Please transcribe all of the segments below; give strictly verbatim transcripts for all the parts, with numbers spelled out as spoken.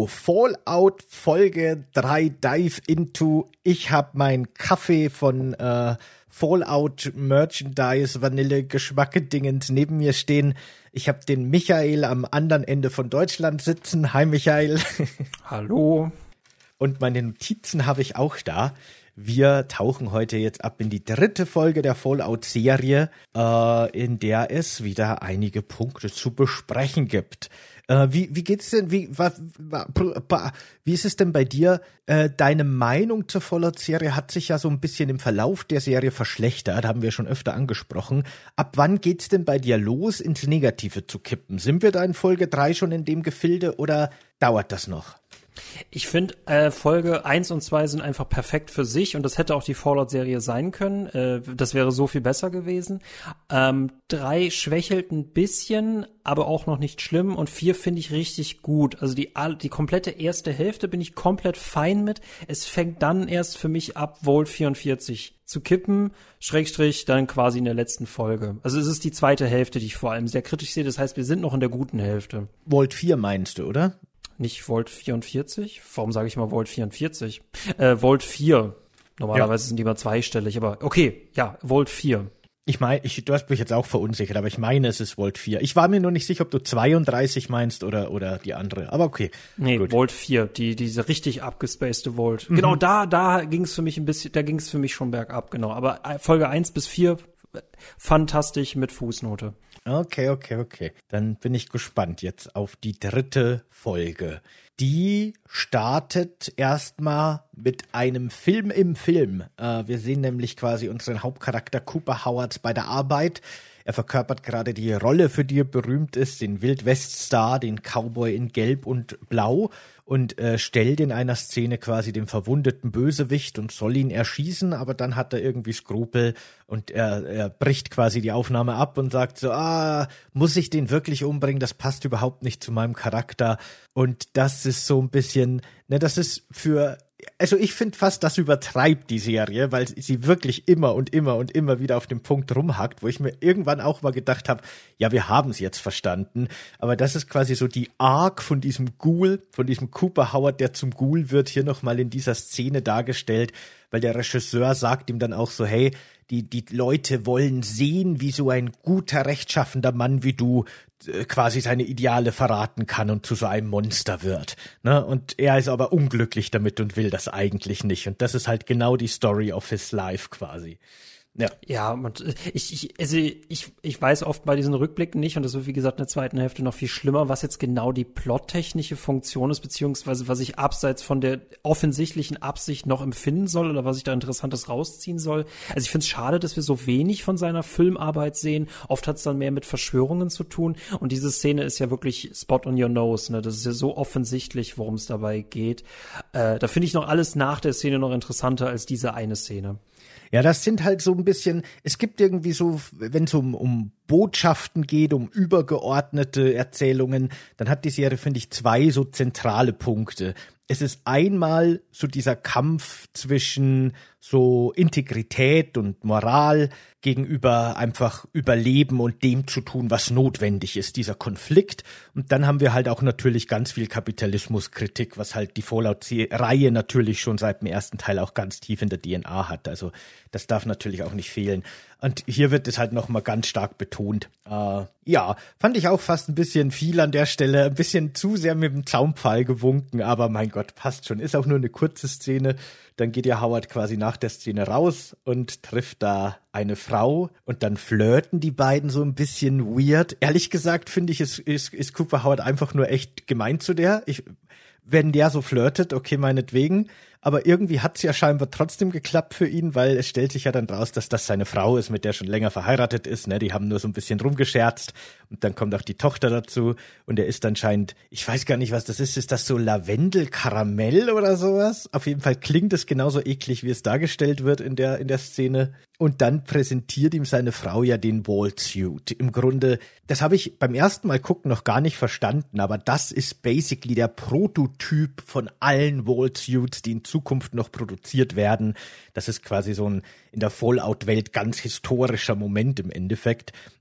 Fallout Folge drei Dive Into. Ich habe meinen Kaffee von äh, Fallout Merchandise Vanille Geschmacke Dingens neben mir stehen. Ich habe den Michael am anderen Ende von Deutschland sitzen. Hi Michael. Hallo. Und meine Notizen habe ich auch da. Wir tauchen heute jetzt ab in die dritte Folge der Fallout-Serie, äh, in der es wieder einige Punkte zu besprechen gibt. Äh, wie, wie geht's denn, wie, wa, wa, wa, wie ist es denn bei dir? Äh, deine Meinung zur Fallout-Serie hat sich ja so ein bisschen im Verlauf der Serie verschlechtert, haben wir schon öfter angesprochen. Ab wann geht's denn bei dir los, ins Negative zu kippen? Sind wir da in Folge drei schon in dem Gefilde oder dauert das noch? Ich finde, äh, Folge eins und zwei sind einfach perfekt für sich und das hätte auch die Fallout-Serie sein können. Äh, das wäre so viel besser gewesen. Ähm, drei schwächelt ein bisschen, aber auch noch nicht schlimm und vier finde ich richtig gut. Also die, die komplette erste Hälfte bin ich komplett fein mit. Es fängt dann erst für mich ab, Vault vierundvierzig zu kippen, Schrägstrich dann quasi in der letzten Folge. Also es ist die zweite Hälfte, die ich vor allem sehr kritisch sehe. Das heißt, wir sind noch in der guten Hälfte. Vault vier meinst du, oder? Nicht Vault vierundvierzig? Warum sage ich mal Vault vierundvierzig? Äh, Vault vier. Normalerweise ja. Sind die immer zweistellig, aber okay, ja, Vault vier. Ich meine, ich, du hast mich jetzt auch verunsichert, aber ich meine, es ist Vault vier. Ich war mir nur nicht sicher, ob du zweiunddreißig meinst oder oder die andere, aber okay. Nee, gut. Vault vier, die diese richtig abgespacede Vault. Mhm. Genau, da da ging es für mich ein bisschen, da ging es für mich schon bergab, genau, aber Folge eins bis vier fantastisch mit Fußnote. Okay, okay, okay. Dann bin ich gespannt jetzt auf die dritte Folge. Die startet erstmal mit einem Film im Film. Äh, wir sehen nämlich quasi unseren Hauptcharakter Cooper Howard bei der Arbeit. Er verkörpert gerade die Rolle, für die er berühmt ist, den Wild-West-Star, den Cowboy in Gelb und Blau und äh, stellt in einer Szene quasi den verwundeten Bösewicht und soll ihn erschießen, aber dann hat er irgendwie Skrupel und er, er bricht quasi die Aufnahme ab und sagt so, ah, muss ich den wirklich umbringen? Das passt überhaupt nicht zu meinem Charakter. Und das ist so ein bisschen, ne, das ist für Also ich finde fast, das übertreibt die Serie, weil sie wirklich immer und immer und immer wieder auf dem Punkt rumhackt, wo ich mir irgendwann auch mal gedacht habe, ja, wir haben es jetzt verstanden, aber das ist quasi so die Arc von diesem Ghoul, von diesem Cooper Howard, der zum Ghoul wird, hier nochmal in dieser Szene dargestellt, weil der Regisseur sagt ihm dann auch so, hey, die die Leute wollen sehen, wie so ein guter, rechtschaffender Mann wie du äh, quasi seine Ideale verraten kann und zu so einem Monster wird. Ne? Und er ist aber unglücklich damit und will das eigentlich nicht. Und das ist halt genau die Story of his life quasi. Ja, ja, man, ich, ich, also ich, ich weiß oft bei diesen Rückblicken nicht, und das wird wie gesagt in der zweiten Hälfte noch viel schlimmer, was jetzt genau die plottechnische Funktion ist, beziehungsweise was ich abseits von der offensichtlichen Absicht noch empfinden soll oder was ich da Interessantes rausziehen soll. Also ich finde es schade, dass wir so wenig von seiner Filmarbeit sehen. Oft hat es dann mehr mit Verschwörungen zu tun und diese Szene ist ja wirklich spot on your nose, ne? Das ist ja so offensichtlich, worum es dabei geht. Äh, da finde ich noch alles nach der Szene noch interessanter als diese eine Szene. Ja, das sind halt so ein bisschen, es gibt irgendwie so, wenn es um, um Botschaften geht, um übergeordnete Erzählungen, dann hat die Serie, finde ich, zwei so zentrale Punkte. Es ist einmal so dieser Kampf zwischen so Integrität und Moral gegenüber einfach Überleben und dem zu tun, was notwendig ist, dieser Konflikt. Und dann haben wir halt auch natürlich ganz viel Kapitalismuskritik, was halt die Fallout-Reihe natürlich schon seit dem ersten Teil auch ganz tief in der D N A hat. Also das darf natürlich auch nicht fehlen. Und hier wird es halt nochmal ganz stark betont. Äh, ja, fand ich auch fast ein bisschen viel an der Stelle, ein bisschen zu sehr mit dem Zaunpfahl gewunken, aber mein Gott, passt schon. Ist auch nur eine kurze Szene. Dann geht ja Howard quasi nach der Szene raus und trifft da eine Frau und dann flirten die beiden so ein bisschen weird. Ehrlich gesagt finde ich, ist, ist, ist Cooper Howard einfach nur echt gemein zu der. Ich, wenn der so flirtet, okay, meinetwegen. Aber irgendwie hat's ja scheinbar trotzdem geklappt für ihn, weil es stellt sich ja dann raus, dass das seine Frau ist, mit der er schon länger verheiratet ist. Ne? Die haben nur so ein bisschen rumgescherzt und dann kommt auch die Tochter dazu und er ist anscheinend, ich weiß gar nicht, was das ist, ist das so Lavendel-Karamell oder sowas? Auf jeden Fall klingt es genauso eklig, wie es dargestellt wird in der in der Szene. Und dann präsentiert ihm seine Frau ja den Vault-Suit. Im Grunde, das habe ich beim ersten Mal gucken noch gar nicht verstanden, aber das ist basically der Prototyp von allen Vault-Suits, die in Zukunft noch produziert werden. Das ist quasi so ein in der Fallout-Welt ganz historischer Moment im Endeffekt.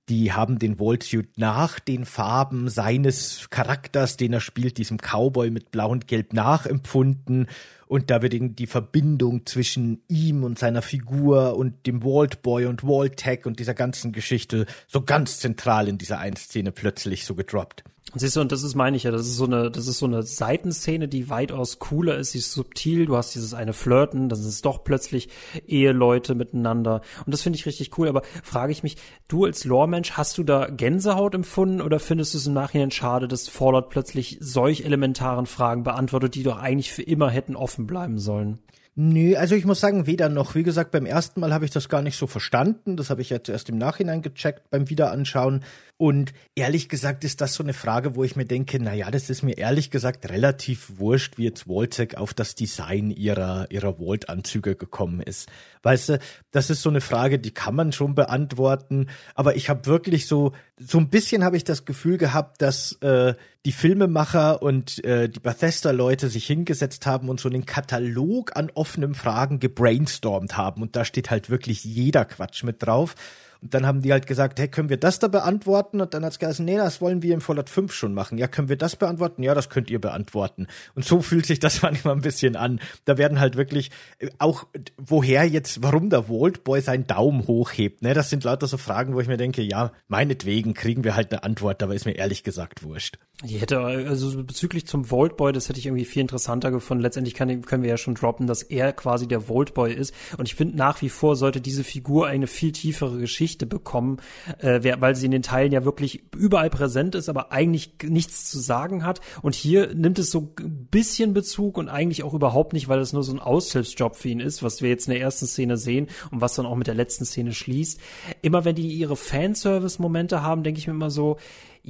die haben den Vault-Suit nach den Farben seines Charakters, den er spielt, diesem Cowboy mit Blau und Gelb, nachempfunden. Und da wird eben die Verbindung zwischen ihm und seiner Figur und dem Vault-Boy und Vault-Tech und dieser ganzen Geschichte so ganz zentral in dieser einen Szene plötzlich so gedroppt. Und siehst du, und das ist, meine ich ja, das ist so eine, das ist so eine Seitenszene, die weitaus cooler ist, sie ist subtil, du hast dieses eine Flirten, dann sind es doch plötzlich Eheleute miteinander und das finde ich richtig cool, aber frage ich mich, du als Lore-Mensch, hast du da Gänsehaut empfunden oder findest du es im Nachhinein schade, dass Fallout plötzlich solch elementaren Fragen beantwortet, die doch eigentlich für immer hätten offen bleiben sollen? Nö, also ich muss sagen, weder noch. Wie gesagt, beim ersten Mal habe ich das gar nicht so verstanden. Das habe ich jetzt erst im Nachhinein gecheckt beim Wiederanschauen. Und ehrlich gesagt ist das so eine Frage, wo ich mir denke, na ja, das ist mir ehrlich gesagt relativ wurscht, wie jetzt Vault-Tec auf das Design ihrer ihrer Vault-Anzüge gekommen ist. Weißt du, das ist so eine Frage, die kann man schon beantworten. Aber ich habe wirklich so so ein bisschen habe ich das Gefühl gehabt, dass äh, die Filmemacher und äh, die Bethesda-Leute sich hingesetzt haben und so einen Katalog an offenen Fragen gebrainstormt haben. Und da steht halt wirklich jeder Quatsch mit drauf. Und dann haben die halt gesagt, hey, können wir das da beantworten? Und dann hat's geheißen, nee, das wollen wir im Fallout fünf schon machen. Ja, können wir das beantworten? Ja, das könnt ihr beantworten. Und so fühlt sich das manchmal ein bisschen an. Da werden halt wirklich auch, woher jetzt, warum der Vault-Boy seinen Daumen hochhebt, ne? Das sind lauter so Fragen, wo ich mir denke, ja, meinetwegen kriegen wir halt eine Antwort, aber ist mir ehrlich gesagt wurscht. Ich hätte, also bezüglich zum Vault-Boy, das hätte ich irgendwie viel interessanter gefunden. Letztendlich kann, können wir ja schon droppen, dass er quasi der Vault-Boy ist. Und ich finde, nach wie vor sollte diese Figur eine viel tiefere Geschichte bekommen, äh, weil sie in den Teilen ja wirklich überall präsent ist, aber eigentlich nichts zu sagen hat. Und hier nimmt es so ein bisschen Bezug und eigentlich auch überhaupt nicht, weil es nur so ein Aushilfsjob für ihn ist, was wir jetzt in der ersten Szene sehen und was dann auch mit der letzten Szene schließt. Immer wenn die ihre Fanservice-Momente haben, denke ich mir immer so,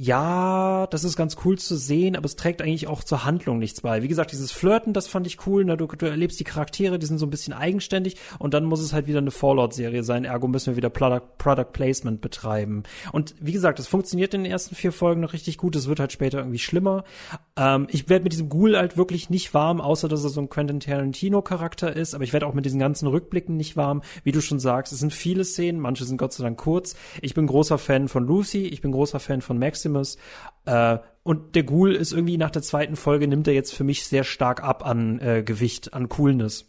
ja, das ist ganz cool zu sehen, aber es trägt eigentlich auch zur Handlung nichts bei. Wie gesagt, dieses Flirten, das fand ich cool. Ne? Du, du erlebst die Charaktere, die sind so ein bisschen eigenständig und dann muss es halt wieder eine Fallout-Serie sein. Ergo müssen wir wieder Product, Product Placement betreiben. Und wie gesagt, das funktioniert in den ersten vier Folgen noch richtig gut. Es wird halt später irgendwie schlimmer. Ähm, ich werde mit diesem Ghoul halt wirklich nicht warm, außer dass er so ein Quentin Tarantino-Charakter ist. Aber ich werde auch mit diesen ganzen Rückblicken nicht warm. Wie du schon sagst, es sind viele Szenen, manche sind Gott sei Dank kurz. Ich bin großer Fan von Lucy, ich bin großer Fan von Maximus. Äh, und der Ghoul ist irgendwie nach der zweiten Folge, nimmt er jetzt für mich sehr stark ab an äh, Gewicht, an Coolness.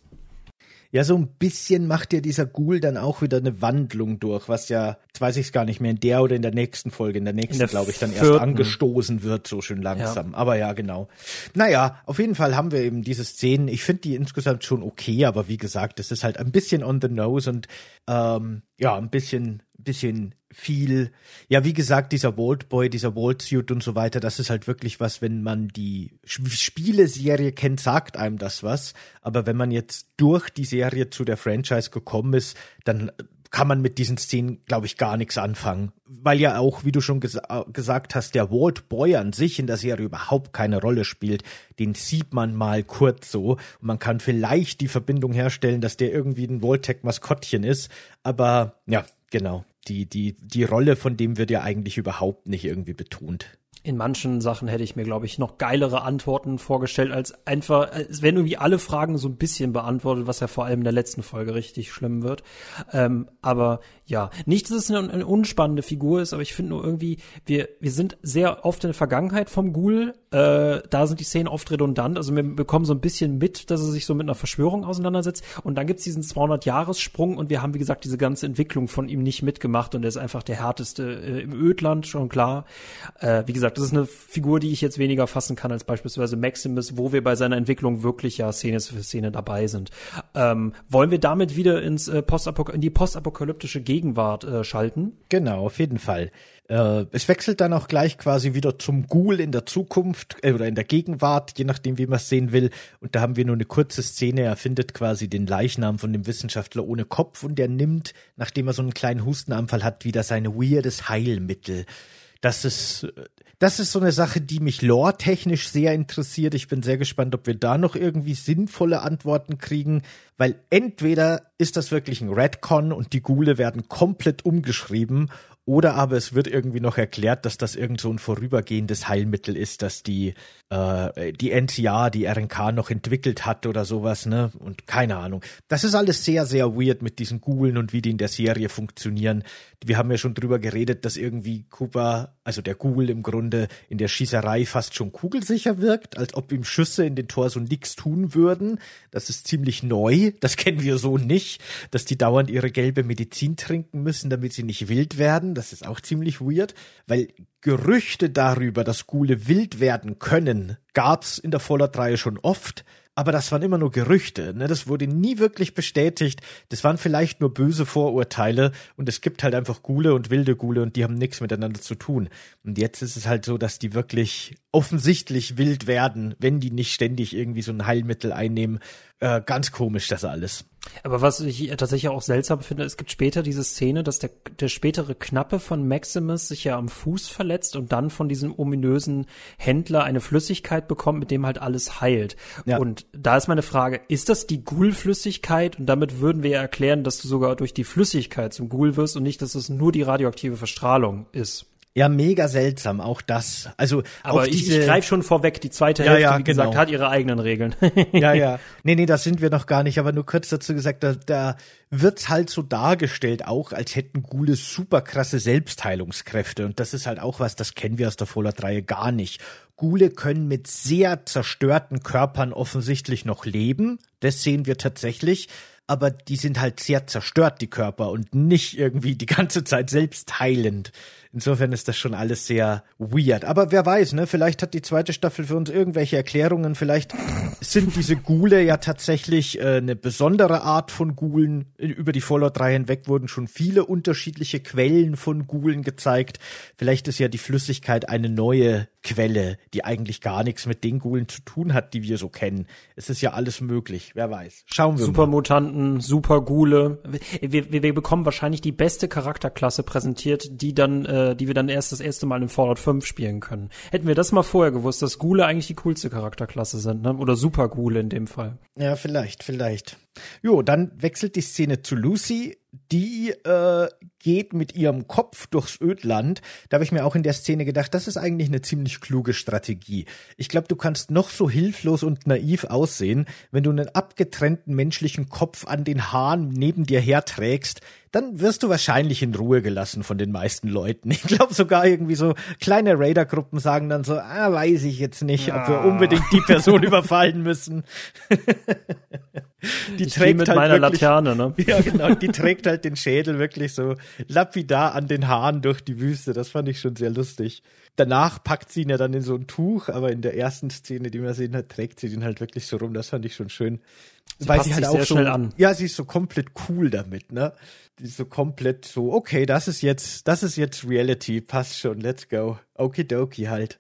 Ja, so ein bisschen macht ja dieser Ghoul dann auch wieder eine Wandlung durch, was ja, jetzt weiß ich es gar nicht mehr, in der oder in der nächsten Folge, in der nächsten, glaube ich, dann vierten. erst angestoßen wird, so schön langsam. Ja. Aber ja, genau. Naja, auf jeden Fall haben wir eben diese Szenen. Ich finde die insgesamt schon okay, aber wie gesagt, es ist halt ein bisschen on the nose und ähm, ja, ein bisschen, bisschen viel, ja, wie gesagt, dieser Vault-Boy, dieser Vault-Suit und so weiter, das ist halt wirklich was, wenn man die Spieleserie kennt, sagt einem das was, aber wenn man jetzt durch die Serie zu der Franchise gekommen ist, dann kann man mit diesen Szenen, glaube ich, gar nichts anfangen, weil ja auch, wie du schon ges- gesagt hast, der Vault-Boy an sich in der Serie überhaupt keine Rolle spielt, den sieht man mal kurz so und man kann vielleicht die Verbindung herstellen, dass der irgendwie ein Vault-Tec-Maskottchen ist, aber ja, genau. Die, die, die Rolle von dem wird ja eigentlich überhaupt nicht irgendwie betont. In manchen Sachen hätte ich mir, glaube ich, noch geilere Antworten vorgestellt, als einfach, es werden irgendwie alle Fragen so ein bisschen beantwortet, was ja vor allem in der letzten Folge richtig schlimm wird. Ähm, aber ja, nicht, dass es eine, eine unspannende Figur ist, aber ich finde nur irgendwie, wir wir sind sehr oft in der Vergangenheit vom Ghoul. Äh, da sind die Szenen oft redundant. Also wir bekommen so ein bisschen mit, dass er sich so mit einer Verschwörung auseinandersetzt. Und dann gibt's diesen zweihundert-Jahres-Sprung und wir haben, wie gesagt, diese ganze Entwicklung von ihm nicht mitgemacht und er ist einfach der härteste äh, im Ödland, schon klar. Äh, wie gesagt, das ist eine Figur, die ich jetzt weniger fassen kann als beispielsweise Maximus, wo wir bei seiner Entwicklung wirklich ja Szene für Szene dabei sind. Ähm, wollen wir damit wieder ins äh, Postapok- in die postapokalyptische Gegenwart äh, schalten? Genau, auf jeden Fall. Äh, es wechselt dann auch gleich quasi wieder zum Ghoul in der Zukunft äh, oder in der Gegenwart, je nachdem, wie man es sehen will. Und da haben wir nur eine kurze Szene. Er findet quasi den Leichnam von dem Wissenschaftler ohne Kopf und er nimmt, nachdem er so einen kleinen Hustenanfall hat, wieder sein weirdes Heilmittel. Das ist, das ist so eine Sache, die mich lore-technisch sehr interessiert. Ich bin sehr gespannt, ob wir da noch irgendwie sinnvolle Antworten kriegen, weil entweder ist das wirklich ein Retcon und die Ghule werden komplett umgeschrieben Oder aber es wird irgendwie noch erklärt, dass das irgend so ein vorübergehendes Heilmittel ist, dass die äh, die N C A, die R N K noch entwickelt hat oder sowas, ne? Und keine Ahnung. Das ist alles sehr, sehr weird mit diesen Gulen und wie die in der Serie funktionieren. Wir haben ja schon drüber geredet, dass irgendwie Cooper, also der Ghoul im Grunde, in der Schießerei fast schon kugelsicher wirkt, als ob ihm Schüsse in den Torso nichts tun würden. Das ist ziemlich neu, das kennen wir so nicht, dass die dauernd ihre gelbe Medizin trinken müssen, damit sie nicht wild werden. Das ist auch ziemlich weird, weil Gerüchte darüber, dass Ghule wild werden können, gab's in der Fallout-Reihe schon oft. Aber das waren immer nur Gerüchte, ne? Das wurde nie wirklich bestätigt. Das waren vielleicht nur böse Vorurteile und es gibt halt einfach Ghule und wilde Ghule und die haben nichts miteinander zu tun. Und jetzt ist es halt so, dass die wirklich offensichtlich wild werden, wenn die nicht ständig irgendwie so ein Heilmittel einnehmen. Äh, ganz komisch das alles. Aber was ich tatsächlich auch seltsam finde, es gibt später diese Szene, dass der, der spätere Knappe von Maximus sich ja am Fuß verletzt und dann von diesem ominösen Händler eine Flüssigkeit bekommt, mit dem halt alles heilt. Ja. Und da ist meine Frage, ist das die Ghoul-Flüssigkeit? Und damit würden wir ja erklären, dass du sogar durch die Flüssigkeit zum Ghoul wirst und nicht, dass es nur die radioaktive Verstrahlung ist. Ja, mega seltsam, auch das. Also, aber auch ich, diese, ich greife schon vorweg, die zweite ja, Hälfte, ja, wie genau. gesagt, hat ihre eigenen Regeln. Ja, ja. Nee, nee, das sind wir noch gar nicht, aber nur kurz dazu gesagt, da, da wird's halt so dargestellt auch, als hätten Ghule super krasse Selbstheilungskräfte und das ist halt auch was, das kennen wir aus der Fallout-Reihe gar nicht. Ghule können mit sehr zerstörten Körpern offensichtlich noch leben, das sehen wir tatsächlich. Aber die sind halt sehr zerstört, die Körper, und nicht irgendwie die ganze Zeit selbst heilend. Insofern ist das schon alles sehr weird. Aber wer weiß, ne? Vielleicht hat die zweite Staffel für uns irgendwelche Erklärungen. Vielleicht sind diese Ghule ja tatsächlich äh, eine besondere Art von Ghulen. Über die Fallout-Reihe hinweg wurden schon viele unterschiedliche Quellen von Ghulen gezeigt. Vielleicht ist ja die Flüssigkeit eine neue Quelle, die eigentlich gar nichts mit den Ghulen zu tun hat, die wir so kennen. Es ist ja alles möglich, wer weiß. Schauen wir Supermutanten, mal. Superghule. Wir, wir, wir bekommen wahrscheinlich die beste Charakterklasse präsentiert, die dann, äh, die wir dann erst das erste Mal in Fallout fünf spielen können. Hätten wir das mal vorher gewusst, dass Ghule eigentlich die coolste Charakterklasse sind, ne? Oder Superghule in dem Fall. Ja, vielleicht, vielleicht. Jo, dann wechselt die Szene zu Lucy. Die äh, geht mit ihrem Kopf durchs Ödland. Da habe ich mir auch in der Szene gedacht, das ist eigentlich eine ziemlich kluge Strategie. Ich glaube, du kannst noch so hilflos und naiv aussehen, wenn du einen abgetrennten menschlichen Kopf an den Haaren neben dir herträgst, dann wirst du wahrscheinlich in Ruhe gelassen von den meisten Leuten. Ich glaube sogar irgendwie so kleine Raider-Gruppen sagen dann so, ah, weiß ich jetzt nicht, ob wir unbedingt die Person überfallen müssen. Die ich trägt mit halt meiner wirklich, Laterne, ne? Ja, genau, die trägt halt den Schädel wirklich so lapidar an den Haaren durch die Wüste. Das fand ich schon sehr lustig. Danach packt sie ihn ja dann in so ein Tuch, aber in der ersten Szene, die wir sehen hat, trägt sie den halt wirklich so rum. Das fand ich schon schön. Sie Weil passt sie halt sich auch sehr so, schnell an. Ja, sie ist so komplett cool damit, ne? Die ist so komplett so, okay, das ist jetzt, das ist jetzt Reality, passt schon, let's go. Okidoki halt.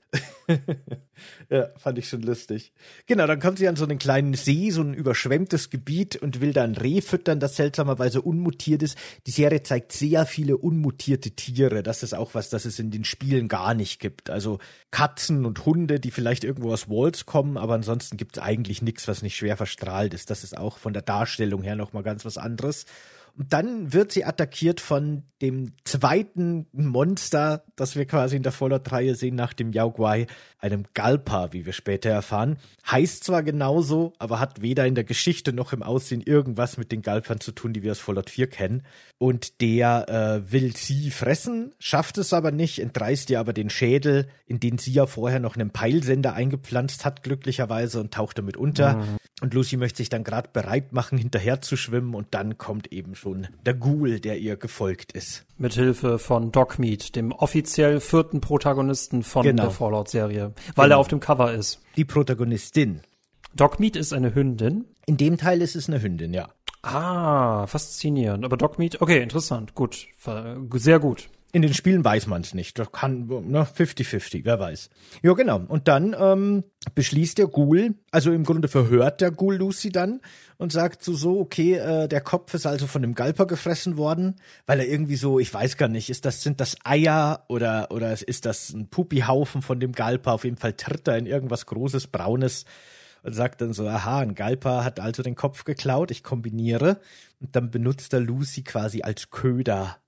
Ja, fand ich schon lustig. Genau, dann kommt sie an so einen kleinen See, so ein überschwemmtes Gebiet und will da ein Reh füttern, das seltsamerweise unmutiert ist. Die Serie zeigt sehr viele unmutierte Tiere. Das ist auch was, das es in den Spielen gar nicht gibt. Also Katzen und Hunde, die vielleicht irgendwo aus Walls kommen, aber ansonsten gibt es eigentlich nichts, was nicht schwer verstrahlt ist. Das ist auch von der Darstellung her nochmal ganz was anderes. Und dann wird sie attackiert von dem zweiten Monster, das wir quasi in der Fallout-Reihe sehen, nach dem Yaoguai, einem Galpa, wie wir später erfahren. Heißt zwar genauso, aber hat weder in der Geschichte noch im Aussehen irgendwas mit den Galpern zu tun, die wir aus Fallout vier kennen. Und der äh, will sie fressen, schafft es aber nicht, entreißt ihr aber den Schädel, in den sie ja vorher noch einen Peilsender eingepflanzt hat, glücklicherweise, und taucht damit unter. Mhm. Und Lucy möchte sich dann gerade bereit machen, hinterher zu schwimmen, und dann kommt eben schon der Ghoul, der ihr gefolgt ist. Mit Hilfe von Dogmeat, dem offiziell vierten Protagonisten von genau. der Fallout-Serie, weil genau. er auf dem Cover ist. Die Protagonistin. Dogmeat ist eine Hündin? In dem Teil ist es eine Hündin, ja. Ah, faszinierend. Aber Dogmeat, okay, interessant, gut, sehr gut. In den Spielen weiß man es nicht. Das kann, ne, fifty fifty, wer weiß. Ja, genau. Und dann ähm, beschließt der Ghoul, also im Grunde verhört der Ghoul Lucy dann und sagt so, so okay, äh, der Kopf ist also von dem Galper gefressen worden, weil er irgendwie so, ich weiß gar nicht, ist das, sind das Eier oder, oder ist das ein Pupihaufen von dem Galper? Auf jeden Fall tritt er in irgendwas Großes, Braunes und sagt dann so, aha, ein Galper hat also den Kopf geklaut, ich kombiniere. Und dann benutzt er Lucy quasi als Köder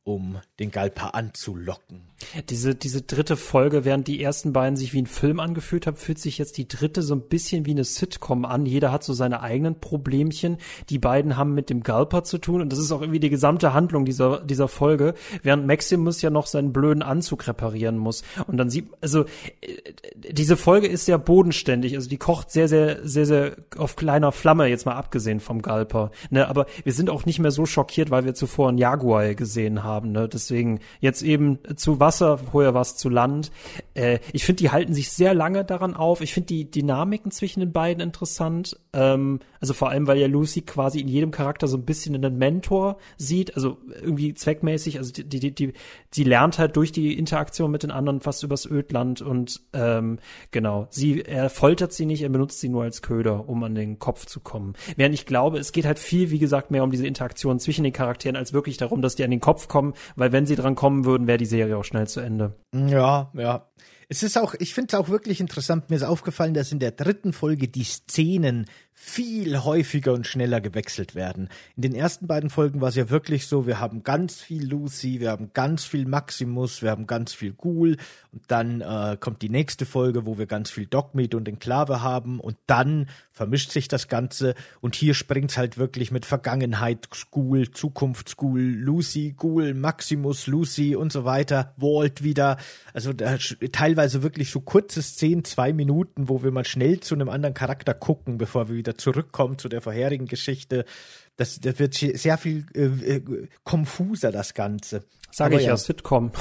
um den Galper anzulocken. Diese, diese dritte Folge, während die ersten beiden sich wie ein Film angefühlt haben, fühlt sich jetzt die dritte so ein bisschen wie eine Sitcom an. Jeder hat so seine eigenen Problemchen. Die beiden haben mit dem Galper zu tun und das ist auch irgendwie die gesamte Handlung dieser, dieser Folge, während Maximus ja noch seinen blöden Anzug reparieren muss. Und dann sieht, also, diese Folge ist sehr bodenständig, also die kocht sehr, sehr, sehr, sehr auf kleiner Flamme, jetzt mal abgesehen vom Galper. Ne, aber wir sind auch nicht mehr so schockiert, weil wir zuvor einen Jaguar gesehen haben. Ne? Deswegen jetzt eben zu Wasser, vorher war es zu Land. Äh, ich finde, die halten sich sehr lange daran auf. Ich finde die Dynamiken zwischen den beiden interessant. Ähm, also vor allem, weil ja Lucy quasi in jedem Charakter so ein bisschen einen Mentor sieht, also irgendwie zweckmäßig. Also die, die, die, die lernt halt durch die Interaktion mit den anderen fast übers Ödland und ähm, genau, sie, er foltert sie nicht, er benutzt sie nur als Köder, um an den Kopf zu kommen. Während ich glaube, es geht halt viel, wie gesagt, mehr um diese Interaktion zwischen den Charakteren, als wirklich darum, dass die an den Kopf kommen, weil wenn sie dran kommen würden, wäre die Serie auch schnell zu Ende. Ja, ja. Es ist auch, ich finde es auch wirklich interessant, mir ist aufgefallen, dass in der dritten Folge die Szenen viel häufiger und schneller gewechselt werden. In den ersten beiden Folgen war es ja wirklich so, wir haben ganz viel Lucy, wir haben ganz viel Maximus, wir haben ganz viel Ghoul und dann äh, kommt die nächste Folge, wo wir ganz viel Dogmeat und Enklave haben und dann vermischt sich das Ganze und hier springt's halt wirklich mit Vergangenheit, Ghoul, Zukunftsghoul, Lucy, Ghoul, Maximus, Lucy und so weiter, Walt wieder, also da, teilweise wirklich so kurze Szenen, zwei Minuten, wo wir mal schnell zu einem anderen Charakter gucken, bevor wir wieder zurückkommen zu der vorherigen Geschichte. Das, das wird sehr viel äh, konfuser, das Ganze. Sage ich ja, ja, Sitcom.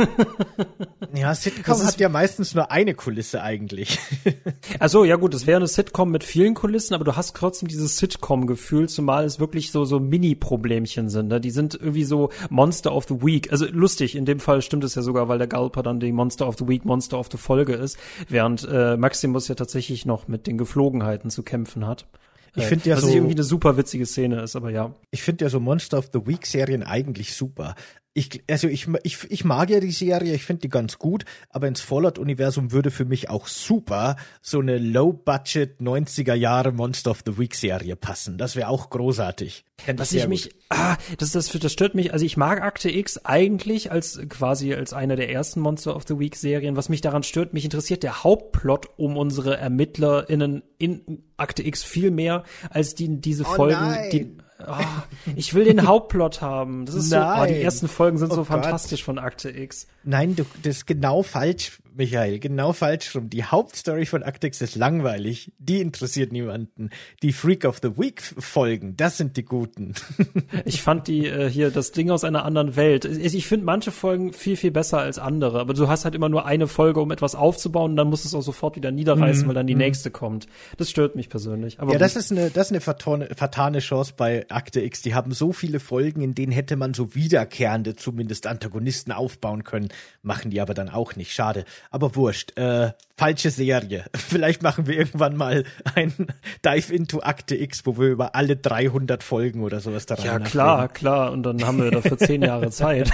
Ja, Sitcom hat ja meistens nur eine Kulisse eigentlich. Also ja gut, es wäre eine Sitcom mit vielen Kulissen, aber du hast trotzdem dieses Sitcom-Gefühl, zumal es wirklich so so Mini-Problemchen sind. Ne? Die sind irgendwie so Monster of the Week. Also lustig, in dem Fall stimmt es ja sogar, weil der Galper dann die Monster of the Week, Monster of the Folge ist, während äh, Maximus ja tatsächlich noch mit den Geflogenheiten zu kämpfen hat. Ich finde ja was so irgendwie eine super witzige Szene ist, aber ja. Ich finde ja so Monster of the Week Serien eigentlich super. Ich, also ich, ich, ich mag ja die Serie, ich finde die ganz gut, aber ins Fallout-Universum würde für mich auch super so eine Low-Budget neunziger Jahre Monster of the Week Serie passen. Das wäre auch großartig. Was ich mich, gut. ah, das, das, das stört mich, also ich mag Akte X eigentlich als quasi als eine der ersten Monster of the Week Serien. Was mich daran stört, mich interessiert der Hauptplot um unsere ErmittlerInnen in Akte X viel mehr als die, diese oh Folgen, nein. die, oh, ich will den Hauptplot haben. Das ist Nein. so, oh, die ersten Folgen sind oh so Gott. fantastisch von Akte X. Nein, du, das ist genau falsch, Michael, genau falsch rum. Die Hauptstory von Akte X ist langweilig. Die interessiert niemanden. Die Freak of the Week Folgen, das sind die guten. Ich fand die äh, hier, das Ding aus einer anderen Welt. Ich, ich finde manche Folgen viel, viel besser als andere. Aber du hast halt immer nur eine Folge, um etwas aufzubauen und dann musst du es auch sofort wieder niederreißen, mm, weil dann die mm. nächste kommt. Das stört mich persönlich. Aber ja, das ist eine, das ist eine vertane, vertane Chance bei Akte X. Die haben so viele Folgen, in denen hätte man so wiederkehrende, zumindest Antagonisten aufbauen können. Machen die aber dann auch nicht. Schade. Aber wurscht. Äh, falsche Serie. Vielleicht machen wir irgendwann mal ein Dive into Akte X, wo wir über alle dreihundert Folgen oder sowas daran Ja, klar, nachreden. klar. Und dann haben wir dafür zehn Jahre Zeit.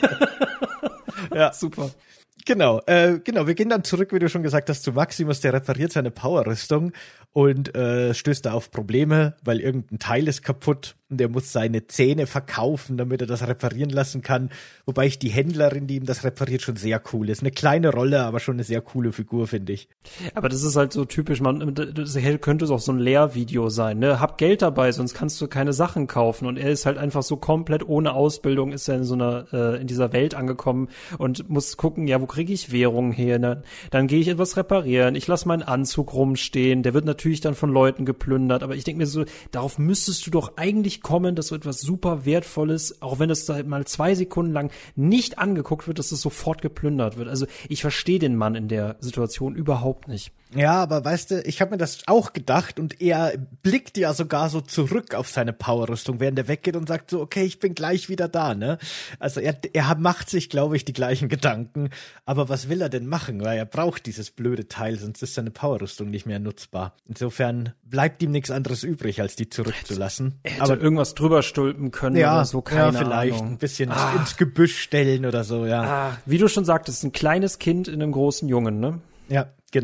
Ja, super. Genau, äh, genau. Wir gehen dann zurück, wie du schon gesagt hast, zu Maximus. Der repariert seine Powerrüstung und äh, stößt da auf Probleme, weil irgendein Teil ist kaputt und er muss seine Zähne verkaufen, damit er das reparieren lassen kann. Wobei ich die Händlerin, die ihm das repariert, schon sehr cool ist. Eine kleine Rolle, aber schon eine sehr coole Figur, finde ich. Aber das ist halt so typisch, man, das könnte auch so ein Lehrvideo sein, ne? Hab Geld dabei, sonst kannst du keine Sachen kaufen. Und er ist halt einfach so komplett ohne Ausbildung, ist er in so einer, äh, in dieser Welt angekommen und muss gucken, ja, wo kriege ich Währung her? Ne? Dann gehe ich etwas reparieren, ich lasse meinen Anzug rumstehen, der wird natürlich dann von Leuten geplündert, aber ich denke mir so, darauf müsstest du doch eigentlich kommen, dass so etwas super Wertvolles, auch wenn es halt mal zwei Sekunden lang nicht angeguckt wird, dass es sofort geplündert wird. Also ich verstehe den Mann in der Situation überhaupt nicht. Ja, aber weißt du, ich habe mir das auch gedacht und er blickt ja sogar so zurück auf seine Powerrüstung, während er weggeht und sagt so, okay, ich bin gleich wieder da, ne? Also er, er macht sich, glaube ich, die gleichen Gedanken, aber was will er denn machen? Weil er braucht dieses blöde Teil, sonst ist seine Powerrüstung nicht mehr nutzbar. Insofern bleibt ihm nichts anderes übrig, als die zurückzulassen. Er hätte aber irgendwas drüber stülpen können ja, oder so, keine ja, vielleicht Ahnung. ein bisschen ah. ins Gebüsch stellen oder so, ja. Ah, wie du schon sagtest, ein kleines Kind in einem großen Jungen, ne? Ja, genau.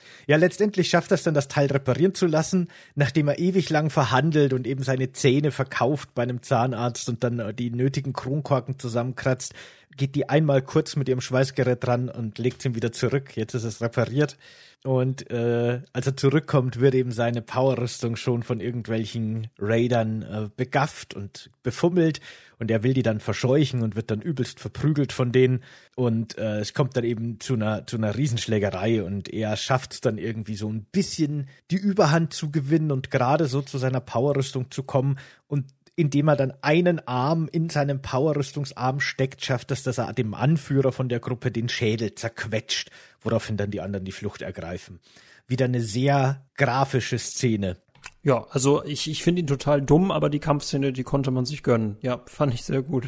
Ja, letztendlich schafft er es dann, das Teil reparieren zu lassen, nachdem er ewig lang verhandelt und eben seine Zähne verkauft bei einem Zahnarzt und dann die nötigen Kronkorken zusammenkratzt, geht die einmal kurz mit ihrem Schweißgerät dran und legt es ihm wieder zurück. Jetzt ist es repariert. Und äh, als er zurückkommt, wird eben seine Powerrüstung schon von irgendwelchen Raidern äh, begafft und befummelt. Und er will die dann verscheuchen und wird dann übelst verprügelt von denen. Und äh, es kommt dann eben zu einer zu einer Riesenschlägerei. Und er schafft es dann irgendwie so ein bisschen die Überhand zu gewinnen und gerade so zu seiner Powerrüstung zu kommen. Und indem er dann einen Arm in seinem Powerrüstungsarm steckt, schafft es, dass er dem Anführer von der Gruppe den Schädel zerquetscht, woraufhin dann die anderen die Flucht ergreifen. Wieder eine sehr grafische Szene. Ja, also ich, ich finde ihn total dumm, aber die Kampfszene, die konnte man sich gönnen. Ja, fand ich sehr gut.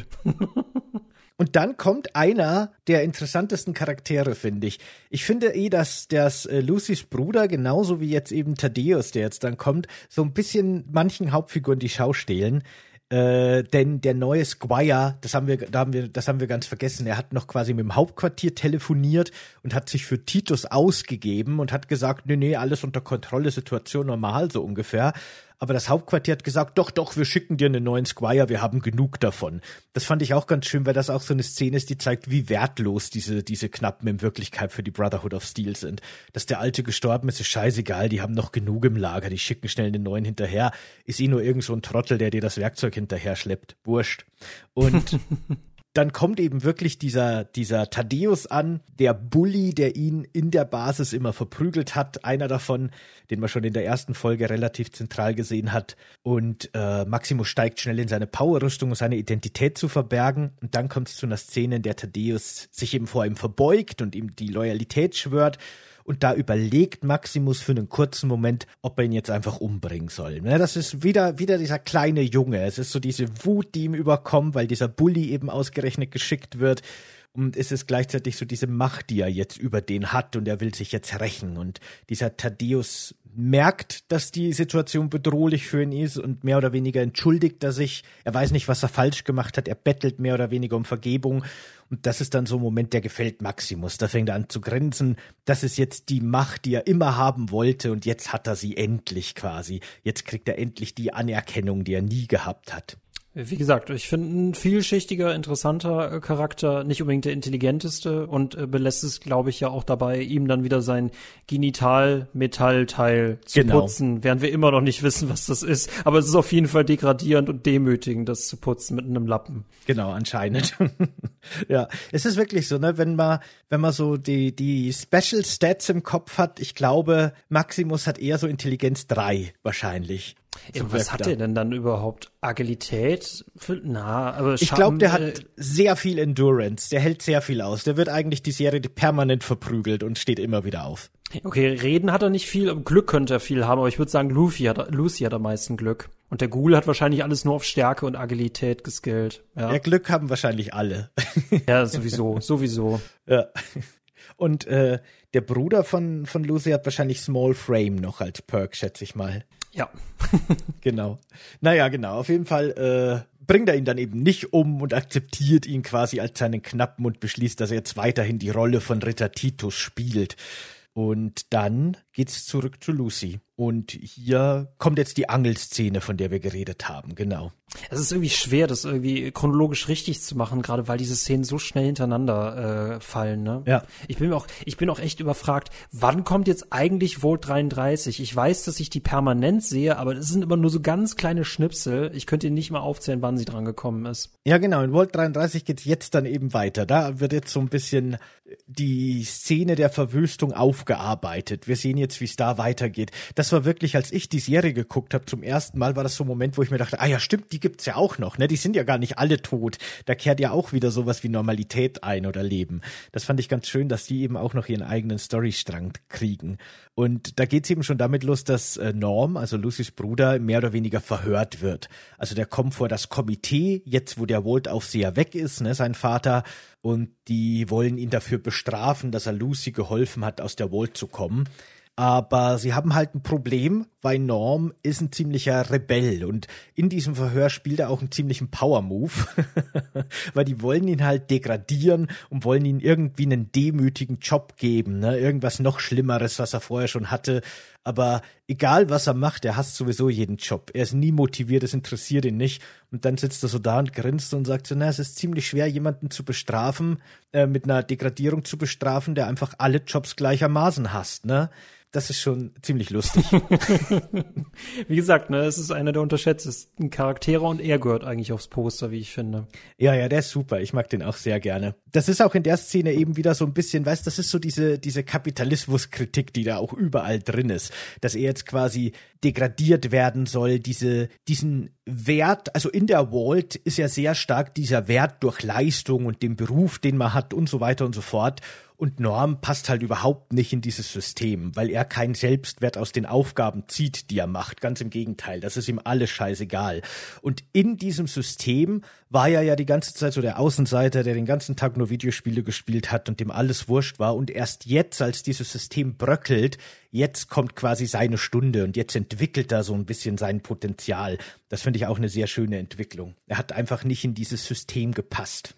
Und dann kommt einer der interessantesten Charaktere, finde ich. Ich finde eh, dass, dass äh, Lucys Bruder, genauso wie jetzt eben Thaddeus, der jetzt dann kommt, so ein bisschen manchen Hauptfiguren die Schau stehlen. Äh, denn der neue Squire, das haben wir, da haben wir, das haben wir ganz vergessen. Er hat noch quasi mit dem Hauptquartier telefoniert und hat sich für Titus ausgegeben und hat gesagt, nee, nee, alles unter Kontrolle, Situation normal, so ungefähr. Aber das Hauptquartier hat gesagt, doch, doch, wir schicken dir einen neuen Squire, wir haben genug davon. Das fand ich auch ganz schön, weil das auch so eine Szene ist, die zeigt, wie wertlos diese diese Knappen in Wirklichkeit für die Brotherhood of Steel sind. Dass der Alte gestorben ist, ist scheißegal, die haben noch genug im Lager, die schicken schnell einen neuen hinterher. Ist eh nur irgend so ein Trottel, der dir das Werkzeug hinterher schleppt. Wurscht. Und dann kommt eben wirklich dieser, dieser Thaddeus an, der Bully, der ihn in der Basis immer verprügelt hat. Einer davon, den man schon in der ersten Folge relativ zentral gesehen hat. Und äh, Maximus steigt schnell in seine Powerrüstung, um seine Identität zu verbergen. Und dann kommt es zu einer Szene, in der Thaddeus sich eben vor ihm verbeugt und ihm die Loyalität schwört. Und da überlegt Maximus für einen kurzen Moment, ob er ihn jetzt einfach umbringen soll. Das ist wieder, wieder dieser kleine Junge. Es ist so diese Wut, die ihm überkommt, weil dieser Bully eben ausgerechnet geschickt wird. Und es ist gleichzeitig so diese Macht, die er jetzt über den hat. Und er will sich jetzt rächen. Und dieser Thaddeus merkt, dass die Situation bedrohlich für ihn ist und mehr oder weniger entschuldigt er sich. Er weiß nicht, was er falsch gemacht hat. Er bettelt mehr oder weniger um Vergebung. Und das ist dann so ein Moment, der gefällt Maximus. Da fängt er an zu grinsen. Das ist jetzt die Macht, die er immer haben wollte. Und jetzt hat er sie endlich quasi. Jetzt kriegt er endlich die Anerkennung, die er nie gehabt hat. Wie gesagt, ich finde ein vielschichtiger, interessanter Charakter, nicht unbedingt der intelligenteste und äh, belässt es, glaube ich, ja auch dabei, ihm dann wieder sein Genital-Metallteil zu genau. putzen, während wir immer noch nicht wissen, was das ist. Aber es ist auf jeden Fall degradierend und demütigend, das zu putzen mit einem Lappen. Genau, anscheinend. Ja, es ist wirklich so, ne, wenn man, wenn man so die, die Special Stats im Kopf hat, ich glaube, Maximus hat eher so Intelligenz drei wahrscheinlich. Ja, was hat er denn dann überhaupt? Agilität? Na, aber ich glaube, der hat sehr viel Endurance. Der hält sehr viel aus. Der wird eigentlich die Serie permanent verprügelt und steht immer wieder auf. Okay, reden hat er nicht viel, Glück könnte er viel haben, aber ich würde sagen, Luffy hat, Lucy hat am meisten Glück. Und der Ghoul hat wahrscheinlich alles nur auf Stärke und Agilität geskillt. Ja, ja, Glück haben wahrscheinlich alle. Ja, sowieso, sowieso. Ja. Und äh, der Bruder von, von Lucy hat wahrscheinlich Small Frame noch als Perk, schätze ich mal. Ja. Genau. Naja, genau. Auf jeden Fall äh, bringt er ihn dann eben nicht um und akzeptiert ihn quasi als seinen Knappen und beschließt, dass er jetzt weiterhin die Rolle von Ritter Titus spielt. Und dann geht's zurück zu Lucy. Und hier kommt jetzt die Angelszene, von der wir geredet haben, genau. Es ist irgendwie schwer, das irgendwie chronologisch richtig zu machen, gerade weil diese Szenen so schnell hintereinander äh, fallen, ne? Ja. Ich bin auch, ich bin auch echt überfragt, wann kommt jetzt eigentlich Vault dreiunddreißig? Ich weiß, dass ich die permanent sehe, aber es sind immer nur so ganz kleine Schnipsel. Ich könnte Ihnen nicht mal aufzählen, wann sie dran gekommen ist. Ja, genau. In Vault dreiunddreißig geht's jetzt dann eben weiter. Da wird jetzt so ein bisschen die Szene der Verwüstung aufgearbeitet. Wir sehen jetzt, wie es da weitergeht. Das war wirklich, als ich die Serie geguckt habe zum ersten Mal, war das so ein Moment, wo ich mir dachte, ah ja, stimmt, die gibt's ja auch noch, ne? Die sind ja gar nicht alle tot. Da kehrt ja auch wieder sowas wie Normalität ein oder Leben. Das fand ich ganz schön, dass die eben auch noch ihren eigenen Storystrang kriegen. Und da geht's eben schon damit los, dass äh, Norm, also Lucys Bruder, mehr oder weniger verhört wird. Also der kommt vor das Komitee, jetzt wo der Vault-Aufseher weg ist, ne, sein Vater, und die wollen ihn dafür bestrafen, dass er Lucy geholfen hat, aus der Vault zu kommen. Aber sie haben halt ein Problem, weil Norm ist ein ziemlicher Rebell und in diesem Verhör spielt er auch einen ziemlichen Power-Move, weil die wollen ihn halt degradieren und wollen ihm irgendwie einen demütigen Job geben, ne? Irgendwas noch Schlimmeres, was er vorher schon hatte. Aber egal, was er macht, er hasst sowieso jeden Job. Er ist nie motiviert, es interessiert ihn nicht. Und dann sitzt er so da und grinst und sagt so, na, es ist ziemlich schwer, jemanden zu bestrafen, äh, mit einer Degradierung zu bestrafen, der einfach alle Jobs gleichermaßen hasst, ne? Das ist schon ziemlich lustig. Wie gesagt, ne, es ist einer der unterschätztesten Charaktere und er gehört eigentlich aufs Poster, wie ich finde. Ja, ja, der ist super. Ich mag den auch sehr gerne. Das ist auch in der Szene eben wieder so ein bisschen, weißt, das ist so diese diese Kapitalismuskritik, die da auch überall drin ist, dass er jetzt quasi degradiert werden soll, diese diesen Wert, also in der Vault ist ja sehr stark dieser Wert durch Leistung und den Beruf, den man hat und so weiter und so fort. Und Norm passt halt überhaupt nicht in dieses System, weil er keinen Selbstwert aus den Aufgaben zieht, die er macht. Ganz im Gegenteil, das ist ihm alles scheißegal. Und in diesem System war er ja die ganze Zeit so der Außenseiter, der den ganzen Tag nur Videospiele gespielt hat und dem alles wurscht war. Und erst jetzt, als dieses System bröckelt, jetzt kommt quasi seine Stunde und jetzt entwickelt er so ein bisschen sein Potenzial. Das finde ich auch eine sehr schöne Entwicklung. Er hat einfach nicht in dieses System gepasst.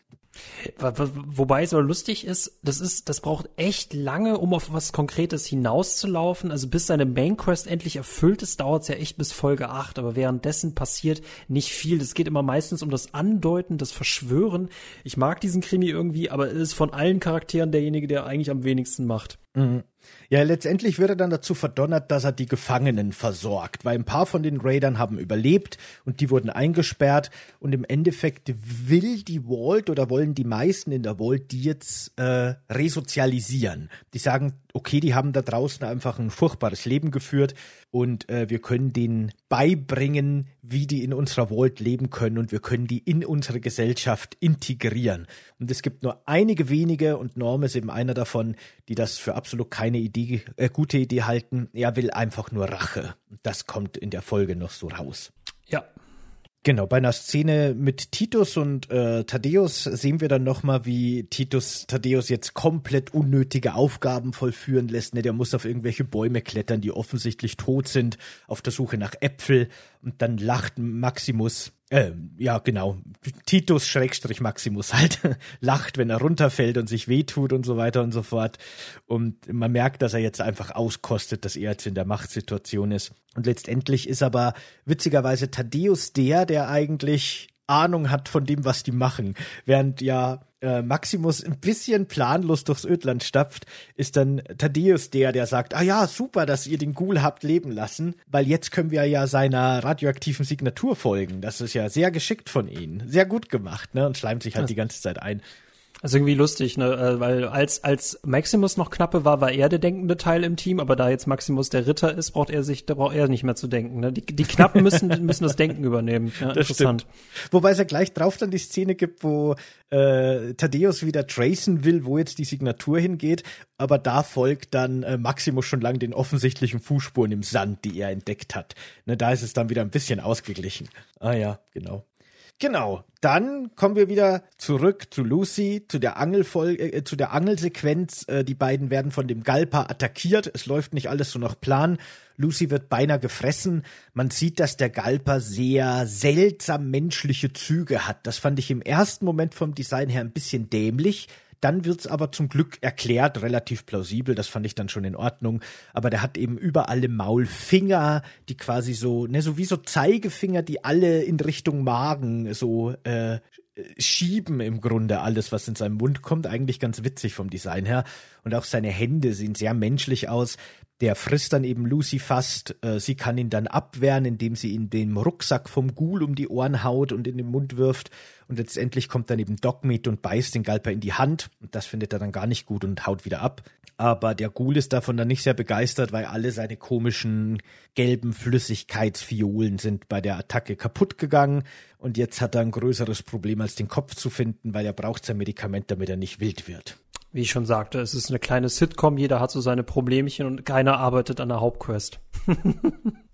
Wobei es aber lustig ist, das ist, das braucht echt lange, um auf was Konkretes hinauszulaufen. Also bis seine Main Quest endlich erfüllt ist, dauert es ja echt bis Folge acht. Aber währenddessen passiert nicht viel. Das geht immer meistens um das Andeuten, das Verschwören. Ich mag diesen Krimi irgendwie, aber er ist von allen Charakteren derjenige, der eigentlich am wenigsten macht. Mhm. Ja, letztendlich wird er dann dazu verdonnert, dass er die Gefangenen versorgt, weil ein paar von den Raidern haben überlebt und die wurden eingesperrt und im Endeffekt will die Vault oder wollen die meisten in der Vault die jetzt äh, resozialisieren. Die sagen, okay, die haben da draußen einfach ein furchtbares Leben geführt und äh, wir können denen beibringen, wie die in unserer Vault leben können und wir können die in unsere Gesellschaft integrieren. Und es gibt nur einige wenige und Norm ist eben einer davon, die das für absolut keine Idee, äh, gute Idee halten. Er will einfach nur Rache. Das kommt in der Folge noch so raus. Ja. Genau, bei einer Szene mit Titus und äh, Thaddeus sehen wir dann nochmal, wie Titus Thaddeus jetzt komplett unnötige Aufgaben vollführen lässt. Ne, der muss auf irgendwelche Bäume klettern, die offensichtlich tot sind, auf der Suche nach Äpfel. Und dann lacht Maximus, äh, ja genau, Titus Schrägstrich Maximus halt, lacht, wenn er runterfällt und sich wehtut und so weiter und so fort. Und man merkt, dass er jetzt einfach auskostet, dass er jetzt in der Machtsituation ist. Und letztendlich ist aber witzigerweise Thaddeus der, der eigentlich Ahnung hat von dem, was die machen. Während ja äh, Maximus ein bisschen planlos durchs Ödland stapft, ist dann Thaddeus der, der sagt, ah ja, super, dass ihr den Ghoul habt leben lassen, weil jetzt können wir ja seiner radioaktiven Signatur folgen. Das ist ja sehr geschickt von ihnen. Sehr gut gemacht, ne? Und schleimt sich halt die ganze Zeit ein. Also irgendwie lustig, ne, weil als als Maximus noch Knappe war, war er der denkende Teil im Team, aber da jetzt Maximus der Ritter ist, braucht er sich, da braucht er nicht mehr zu denken, ne? Die, die Knappen müssen müssen das Denken übernehmen. Ja, das interessant. Stimmt. Wobei es ja gleich drauf dann die Szene gibt, wo äh, Thaddeus wieder tracen will, wo jetzt die Signatur hingeht, aber da folgt dann äh, Maximus schon lang den offensichtlichen Fußspuren im Sand, die er entdeckt hat. Ne, da ist es dann wieder ein bisschen ausgeglichen. Ah ja, genau. Genau, dann kommen wir wieder zurück zu Lucy, zu der Angelfolge, äh, zu der Angelsequenz. Äh, die beiden werden von dem Galper attackiert. Es läuft nicht alles so nach Plan. Lucy wird beinahe gefressen. Man sieht, dass der Galper sehr seltsam menschliche Züge hat. Das fand ich im ersten Moment vom Design her ein bisschen dämlich. Dann wird's aber zum Glück erklärt, relativ plausibel, das fand ich dann schon in Ordnung. Aber der hat eben überall im Maul Finger, die quasi so, ne, so wie so Zeigefinger, die alle in Richtung Magen so äh, schieben im Grunde alles, was in seinem Mund kommt. Eigentlich ganz witzig vom Design her. Und auch seine Hände sehen sehr menschlich aus. Der frisst dann eben Lucy fast. Äh, sie kann ihn dann abwehren, indem sie ihn den Rucksack vom Ghoul um die Ohren haut und in den Mund wirft. Und letztendlich kommt dann eben Dogmeat und beißt den Galper in die Hand. Und das findet er dann gar nicht gut und haut wieder ab. Aber der Ghoul ist davon dann nicht sehr begeistert, weil alle seine komischen gelben Flüssigkeitsfiolen sind bei der Attacke kaputt gegangen. Und jetzt hat er ein größeres Problem, als den Kopf zu finden, weil er braucht sein Medikament, damit er nicht wild wird. Wie ich schon sagte, es ist eine kleine Sitcom, jeder hat so seine Problemchen und keiner arbeitet an der Hauptquest.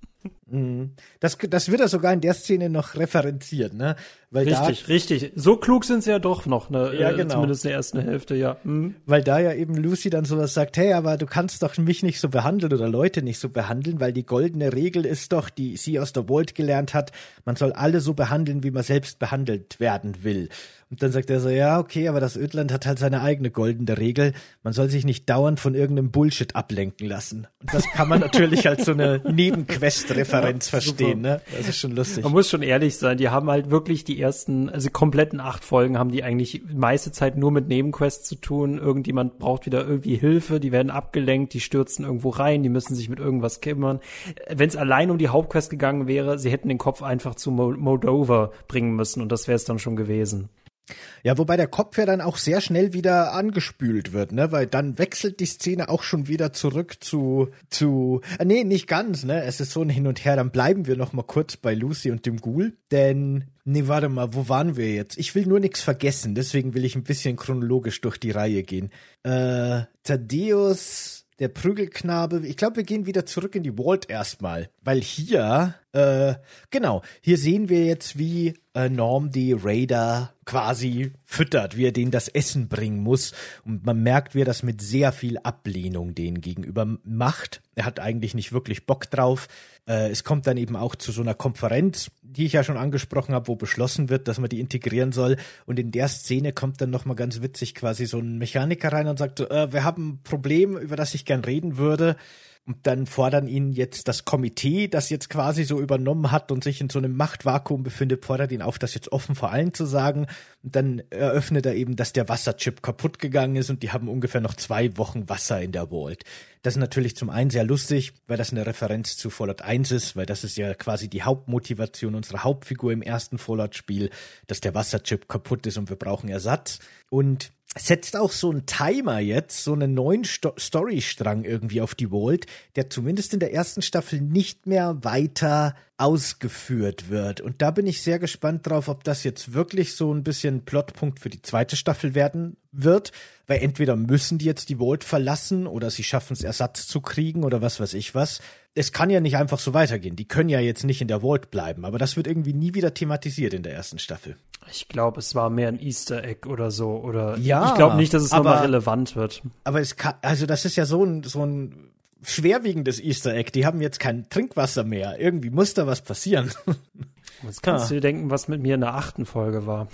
Das, das wird er sogar in der Szene noch referenziert, ne? Weil richtig, da, richtig. So klug sind sie ja doch noch, ne? Ja, genau. Zumindest in der ersten Hälfte, ja. Mhm. Weil da ja eben Lucy dann sowas sagt, hey, aber du kannst doch mich nicht so behandeln oder Leute nicht so behandeln, weil die goldene Regel ist doch, die sie aus der Vault gelernt hat, man soll alle so behandeln, wie man selbst behandelt werden will. Und dann sagt er so, ja, okay, aber das Ödland hat halt seine eigene goldene Regel. Man soll sich nicht dauernd von irgendeinem Bullshit ablenken lassen. Und das kann man natürlich als so eine Nebenquest-Referenz ja, verstehen, ne? Das ist schon lustig. Man muss schon ehrlich sein, die haben halt wirklich die ersten, also kompletten acht Folgen haben die eigentlich meiste Zeit nur mit Nebenquests zu tun. Irgendjemand braucht wieder irgendwie Hilfe, die werden abgelenkt, die stürzen irgendwo rein, die müssen sich mit irgendwas kümmern. Wenn es allein um die Hauptquest gegangen wäre, sie hätten den Kopf einfach zu Mo- Moldova bringen müssen und das wäre es dann schon gewesen. Ja, wobei der Kopf ja dann auch sehr schnell wieder angespült wird, ne, weil dann wechselt die Szene auch schon wieder zurück zu, zu, äh, nee, nicht ganz, ne, es ist so ein Hin und Her, dann bleiben wir noch mal kurz bei Lucy und dem Ghoul, denn, nee, warte mal, wo waren wir jetzt? Ich will nur nichts vergessen, deswegen will ich ein bisschen chronologisch durch die Reihe gehen. Äh, Thaddeus, der Prügelknabe, ich glaube, wir gehen wieder zurück in die Vault erstmal, weil hier, äh, genau, hier sehen wir jetzt, wie äh, Norm die Raider quasi füttert, wie er denen das Essen bringen muss. Und man merkt, wie er das mit sehr viel Ablehnung denen gegenüber macht. Er hat eigentlich nicht wirklich Bock drauf. Äh, es kommt dann eben auch zu so einer Konferenz, die ich ja schon angesprochen habe, wo beschlossen wird, dass man die integrieren soll. Und in der Szene kommt dann nochmal ganz witzig quasi so ein Mechaniker rein und sagt, äh, wir haben ein Problem, über das ich gern reden würde. Und dann fordern ihn jetzt das Komitee, das jetzt quasi so übernommen hat und sich in so einem Machtvakuum befindet, fordert ihn auf, das jetzt offen vor allen zu sagen. Und dann eröffnet er eben, dass der Wasserchip kaputt gegangen ist und die haben ungefähr noch zwei Wochen Wasser in der Vault. Das ist natürlich zum einen sehr lustig, weil das eine Referenz zu Fallout eins ist, weil das ist ja quasi die Hauptmotivation unserer Hauptfigur im ersten Fallout-Spiel, dass der Wasserchip kaputt ist und wir brauchen Ersatz. Und setzt auch so ein Timer jetzt, so einen neuen Sto- Storystrang irgendwie auf die Vault, der zumindest in der ersten Staffel nicht mehr weiter ausgeführt wird. Und da bin ich sehr gespannt drauf, ob das jetzt wirklich so ein bisschen Plotpunkt für die zweite Staffel werden wird, weil entweder müssen die jetzt die Vault verlassen oder sie schaffen es, Ersatz zu kriegen oder was weiß ich was. Es kann ja nicht einfach so weitergehen. Die können ja jetzt nicht in der Vault bleiben, aber das wird irgendwie nie wieder thematisiert in der ersten Staffel. Ich glaube, es war mehr ein Easter Egg oder so. Oder ja, ich glaube nicht, dass es aber, nochmal relevant wird. Aber es kann, also das ist ja so ein, so ein schwerwiegendes Easter Egg. Die haben jetzt kein Trinkwasser mehr. Irgendwie muss da was passieren. Jetzt kannst ah. du dir denken, was mit mir in der achten Folge war.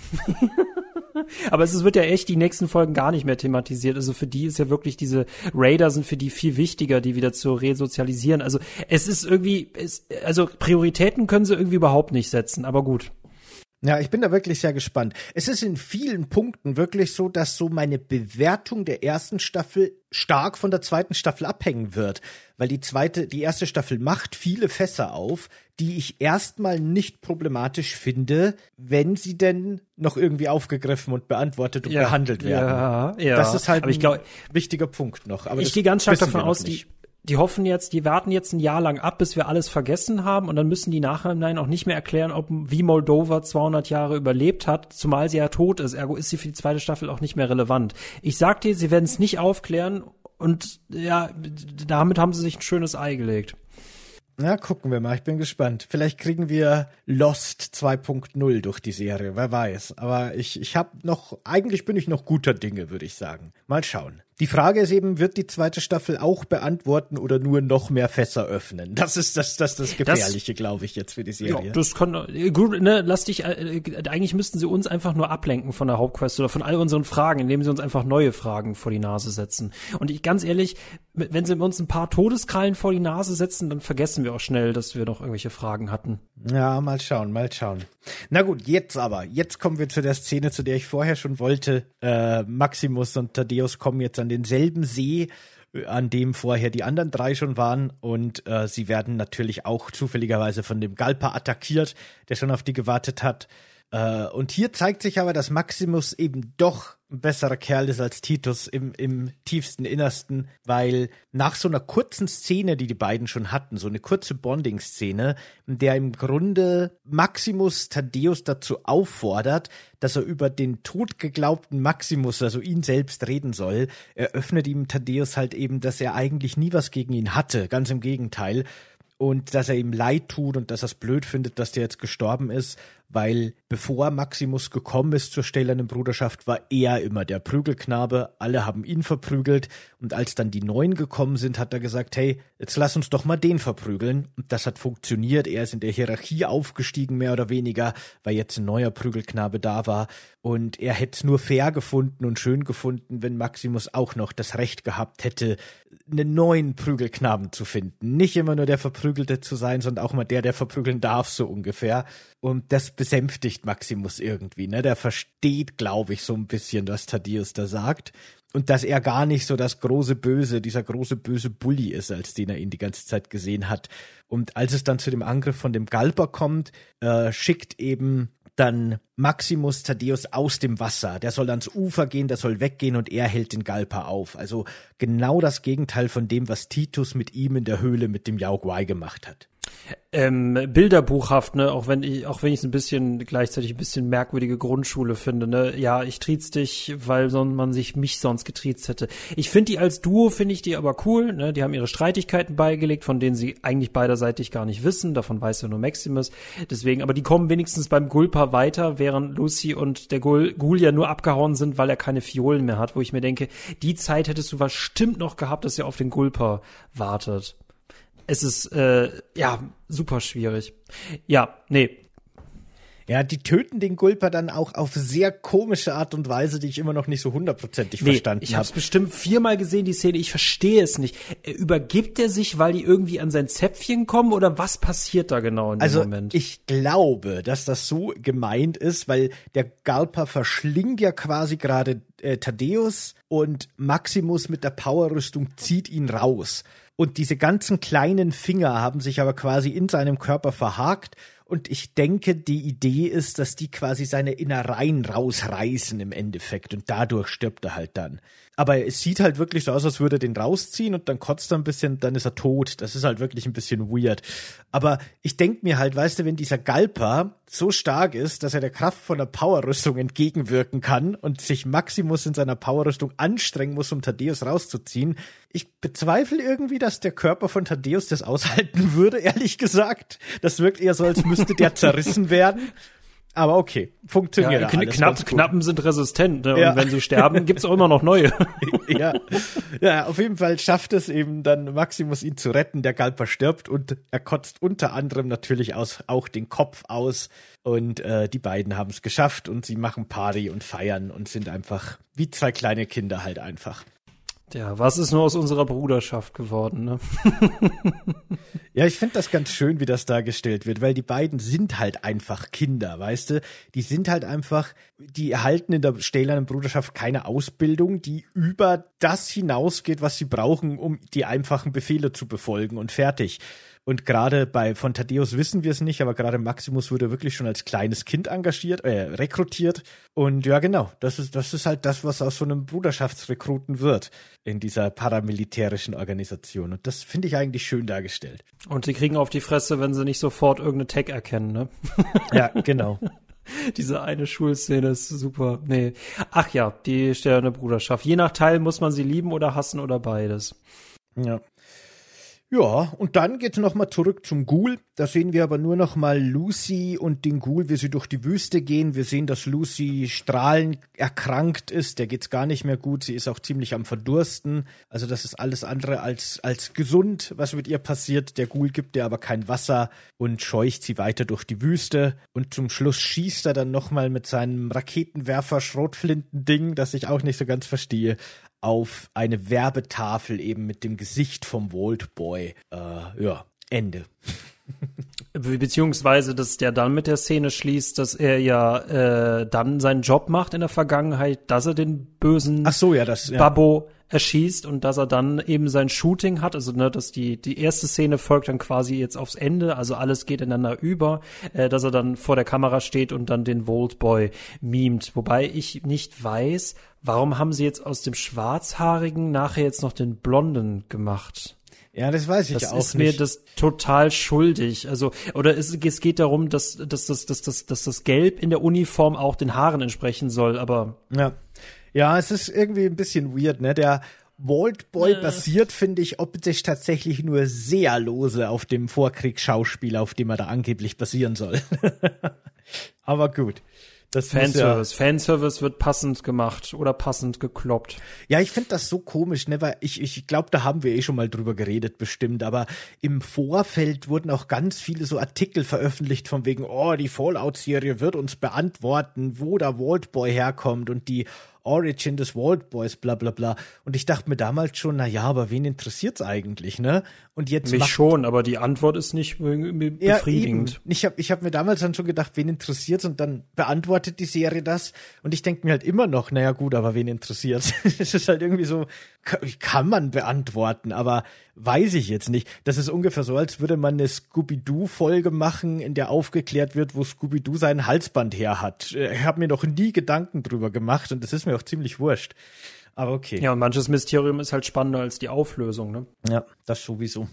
Aber es wird ja echt die nächsten Folgen gar nicht mehr thematisiert. Also für die ist ja wirklich diese Raider sind für die viel wichtiger, die wieder zu resozialisieren. Also es ist irgendwie, es, also Prioritäten können sie irgendwie überhaupt nicht setzen, aber gut. Ja, ich bin da wirklich sehr gespannt. Es ist in vielen Punkten wirklich so, dass so meine Bewertung der ersten Staffel stark von der zweiten Staffel abhängen wird, weil die zweite, die erste Staffel macht viele Fässer auf, die ich erstmal nicht problematisch finde, wenn sie denn noch irgendwie aufgegriffen und beantwortet und ja, behandelt werden. Ja, ja. Das ist halt aber ich glaub, ein wichtiger Punkt noch. Aber ich gehe ganz stark davon aus, die Die hoffen jetzt, die warten jetzt ein Jahr lang ab, bis wir alles vergessen haben und dann müssen die nachhinein auch nicht mehr erklären, ob wie Moldova zweihundert Jahre überlebt hat, zumal sie ja tot ist. Ergo ist sie für die zweite Staffel auch nicht mehr relevant. Ich sag dir, sie werden es nicht aufklären und ja, damit haben sie sich ein schönes Ei gelegt. Ja, gucken wir mal. Ich bin gespannt. Vielleicht kriegen wir Lost zwei Punkt null durch die Serie. Wer weiß. Aber ich, ich habe noch, eigentlich bin ich noch guter Dinge, würde ich sagen. Mal schauen. Die Frage ist eben, wird die zweite Staffel auch beantworten oder nur noch mehr Fässer öffnen? Das ist das, das, das Gefährliche, glaube ich, jetzt für die Serie. Ja, das kann, gut, ne, lass dich, äh, eigentlich müssten sie uns einfach nur ablenken von der Hauptquest oder von all unseren Fragen, indem sie uns einfach neue Fragen vor die Nase setzen. Und ich, ganz ehrlich, wenn sie uns ein paar Todeskrallen vor die Nase setzen, dann vergessen wir auch schnell, dass wir noch irgendwelche Fragen hatten. Ja, mal schauen, mal schauen. Na gut, jetzt aber, jetzt kommen wir zu der Szene, zu der ich vorher schon wollte. Äh, Maximus und Thaddeus kommen jetzt an denselben See, an dem vorher die anderen drei schon waren und äh, sie werden natürlich auch zufälligerweise von dem Galper attackiert, der schon auf die gewartet hat. Äh, und hier zeigt sich aber, dass Maximus eben doch ein besserer Kerl ist als Titus im, im tiefsten Innersten, weil nach so einer kurzen Szene, die die beiden schon hatten, so eine kurze Bonding-Szene, in der im Grunde Maximus Thaddeus dazu auffordert, dass er über den tot geglaubten Maximus, also ihn selbst, reden soll, eröffnet ihm Thaddeus halt eben, dass er eigentlich nie was gegen ihn hatte, ganz im Gegenteil. und dass er ihm leid tut und dass er es blöd findet, dass der jetzt gestorben ist, weil bevor Maximus gekommen ist zur stählernen Bruderschaft, war er immer der Prügelknabe. Alle haben ihn verprügelt und als dann die Neuen gekommen sind, hat er gesagt, hey, jetzt lass uns doch mal den verprügeln. Und das hat funktioniert. Er ist in der Hierarchie aufgestiegen, mehr oder weniger, weil jetzt ein neuer Prügelknabe da war. Und er hätte es nur fair gefunden und schön gefunden, wenn Maximus auch noch das Recht gehabt hätte, einen neuen Prügelknaben zu finden. Nicht immer nur der Verprügelte zu sein, sondern auch mal der, der verprügeln darf, so ungefähr. Und das besänftigt Maximus irgendwie, ne? Der versteht, glaube ich, so ein bisschen, was Thaddeus da sagt. Und dass er gar nicht so das große Böse, dieser große böse Bully ist, als den er ihn die ganze Zeit gesehen hat. Und als es dann zu dem Angriff von dem Galper kommt, äh, schickt eben dann Maximus Thaddeus aus dem Wasser. Der soll ans Ufer gehen, der soll weggehen und er hält den Galper auf. Also genau das Gegenteil von dem, was Titus mit ihm in der Höhle mit dem Yao Guai gemacht hat. Ähm, bilderbuchhaft, ne, auch wenn ich, auch wenn ich es ein bisschen, gleichzeitig ein bisschen merkwürdige Grundschule finde, ne, ja, ich triez dich, weil son- man sich mich sonst getriezt hätte. Ich finde die als Duo, finde ich die aber cool, ne, die haben ihre Streitigkeiten beigelegt, von denen sie eigentlich beiderseitig gar nicht wissen, davon weiß ja nur Maximus, deswegen, aber die kommen wenigstens beim Gulper weiter, während Lucy und der Gul, Gul ja nur abgehauen sind, weil er keine Fiolen mehr hat, wo ich mir denke, die Zeit hättest du bestimmt noch gehabt, dass ihr auf den Gulper wartet. Es ist, äh, ja, super schwierig. Ja, nee. Ja, die töten den Gulper dann auch auf sehr komische Art und Weise, die ich immer noch nicht so hundertprozentig Nee, verstanden ich habe es habe. bestimmt viermal gesehen, die Szene. Ich verstehe es nicht. Äh, Übergibt er sich, weil die irgendwie an sein Zäpfchen kommen oder was passiert da genau in dem Also Moment? ich glaube, dass das so gemeint ist, weil der Galper verschlingt ja quasi gerade äh, Thaddeus und Maximus mit der Powerrüstung zieht ihn raus. Und diese ganzen kleinen Finger haben sich aber quasi in seinem Körper verhakt. Und ich denke, die Idee ist, dass die quasi seine Innereien rausreißen im Endeffekt. Und dadurch stirbt er halt dann. Aber es sieht halt wirklich so aus, als würde er den rausziehen und dann kotzt er ein bisschen, dann ist er tot. Das ist halt wirklich ein bisschen weird. Aber ich denke mir halt, weißt du, wenn dieser Galper so stark ist, dass er der Kraft von der Powerrüstung entgegenwirken kann und sich Maximus in seiner Powerrüstung anstrengen muss, um Thaddeus rauszuziehen, ich bezweifle irgendwie, dass der Körper von Thaddeus das aushalten würde, ehrlich gesagt. Das wirkt eher so, als müsste der zerrissen werden. Aber okay, funktioniert ja, alles kn- knapp, ganz gut. Knappen sind resistent, ne? Ja. Und wenn sie sterben, gibt's auch immer noch neue. ja. ja, auf jeden Fall schafft es eben dann Maximus, ihn zu retten. Der Galper stirbt und er kotzt unter anderem natürlich aus, auch den Kopf aus. Und äh, die beiden haben es geschafft und sie machen Party und feiern und sind einfach wie zwei kleine Kinder halt einfach. Ja, was ist nur aus unserer Bruderschaft geworden, ne? Ja, ich finde das ganz schön, wie das dargestellt wird, weil die beiden sind halt einfach Kinder, weißt du? Die sind halt einfach, die erhalten in der stählernen Bruderschaft keine Ausbildung, die über das hinausgeht, was sie brauchen, um die einfachen Befehle zu befolgen und fertig. Und gerade bei von Thaddeus wissen wir es nicht, aber gerade Maximus wurde wirklich schon als kleines Kind engagiert, äh, rekrutiert. Und ja, genau, das ist, das ist halt das, was aus so einem Bruderschaftsrekruten wird in dieser paramilitärischen Organisation. Und das finde ich eigentlich schön dargestellt. Und sie kriegen auf die Fresse, wenn sie nicht sofort irgendeine Tech erkennen, ne? Ja, genau. Diese eine Schulszene ist super. Nee. Ach ja, die stählerne Bruderschaft. Je nach Teil muss man sie lieben oder hassen oder beides. Ja. Ja, und dann geht's noch mal zurück zum Ghoul. Da sehen wir aber nur noch mal Lucy und den Ghoul, wie sie durch die Wüste gehen. Wir sehen, dass Lucy strahlend erkrankt ist. Der geht's gar nicht mehr gut. Sie ist auch ziemlich am Verdursten. Also das ist alles andere als als gesund, was mit ihr passiert. Der Ghoul gibt ihr aber kein Wasser und scheucht sie weiter durch die Wüste. Und zum Schluss schießt er dann noch mal mit seinem Raketenwerfer-Schrotflintending, das ich auch nicht so ganz verstehe, auf eine Werbetafel eben mit dem Gesicht vom Vault Boy. Äh, ja, Ende. Beziehungsweise, dass der dann mit der Szene schließt, dass er ja äh, dann seinen Job macht in der Vergangenheit, dass er den bösen Ach so, ja, das, ja. Babbo erschießt und dass er dann eben sein Shooting hat, also ne, dass die die erste Szene folgt dann quasi jetzt aufs Ende, also alles geht ineinander über, äh, dass er dann vor der Kamera steht und dann den Vault Boy mimt, wobei ich nicht weiß, warum haben sie jetzt aus dem Schwarzhaarigen nachher jetzt noch den Blonden gemacht? Ja, das weiß ich das auch nicht. Das ist mir das total schuldig. Also, oder es, es geht darum, dass, dass, dass, dass, dass, dass das Gelb in der Uniform auch den Haaren entsprechen soll, aber. Ja. Ja, es ist irgendwie ein bisschen weird, ne? Der Vault-Boy basiert, finde ich, optisch tatsächlich nur sehr lose auf dem Vorkriegsschauspieler, auf dem er da angeblich basieren soll. Aber gut. Das Fanservice. Ja, Fanservice wird passend gemacht oder passend gekloppt. Ja, ich finde das so komisch, ne, weil ich, ich glaube, da haben wir eh schon mal drüber geredet, bestimmt, aber im Vorfeld wurden auch ganz viele so Artikel veröffentlicht von wegen, oh, die Fallout-Serie wird uns beantworten, wo der Vault-Boy herkommt und die Origin des Vault-Boys, bla bla bla. Und ich dachte mir damals schon, na ja, aber wen interessiert's eigentlich, ne? Und jetzt Mich macht, schon, aber die Antwort ist nicht befriedigend. Ja, eben. Ich habe ich hab mir damals dann schon gedacht, wen interessiert's? Und dann beantwortet die Serie das. Und ich denke mir halt immer noch, naja gut, aber wen interessiert's? Es ist halt irgendwie so, kann man beantworten, aber weiß ich jetzt nicht. Das ist ungefähr so, als würde man eine Scooby-Doo-Folge machen, in der aufgeklärt wird, wo Scooby-Doo sein Halsband her hat. Ich habe mir noch nie Gedanken drüber gemacht und das ist mir auch ziemlich wurscht. Aber okay. Ja, und manches Mysterium ist halt spannender als die Auflösung, ne? Ja, das sowieso.